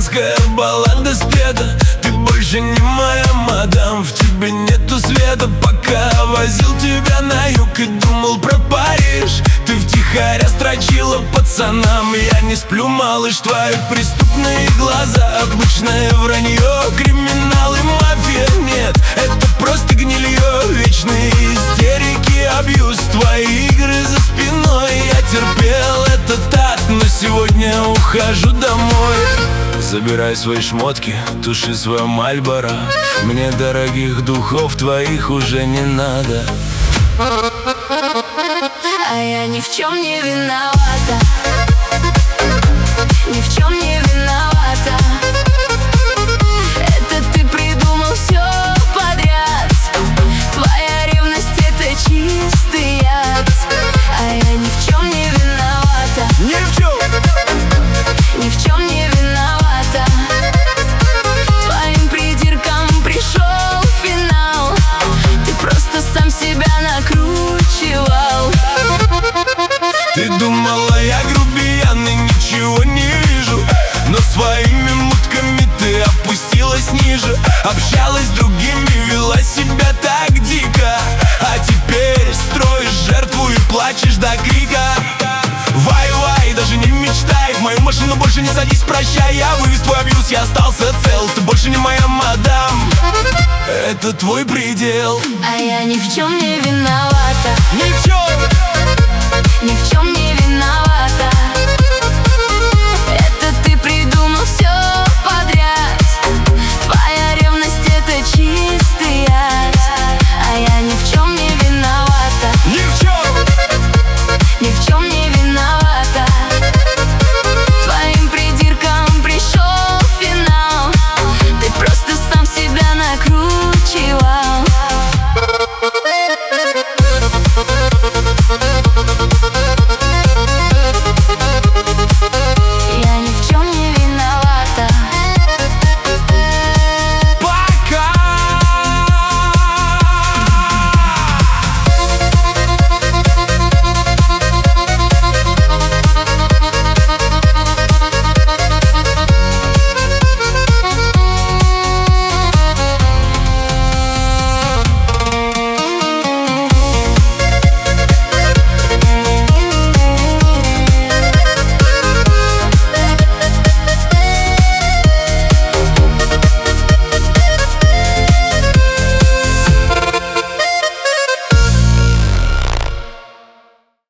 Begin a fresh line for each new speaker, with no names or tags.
детская баллада спета. Ты больше не моя мадам, в тебе нету света. Пока возил тебя на юг и думал про Париж, ты втихаря строчила пацанам: я не сплю, малыш, твои преступные глаза. Обычное вранье, криминал и мафия. Нет, это просто гнилье, вечные истерики, абьюз. Твои игры за спиной, я терпел это так, но сегодня ухожу домой. Забирай свои шмотки, туши свое Мальборо. Мне дорогих духов твоих уже не надо.
А я ни в чем не виновата, ни в чем не виновата. Это ты придумал все подряд. Твоя ревность — это чистый яд. А я ни в чем не виновата,
Ни в чем!
ни в чем не виновата. Твоим придиркам пришел финал. Ты просто сам себя накручивал.
Ты думала, я грубиян и ничего не вижу, но своими мутками ты опустилась ниже. Общалась с другими, вела себя так дико, а теперь строишь жертву и плачешь до крика. Вай-вай, даже не мечтай, в мою машину больше не садись, прощай. Я вывез твой абьюз, я остался цел. Ты больше не моя мадам, это твой предел.
А я ни в чем не виновата,
Ни в чем!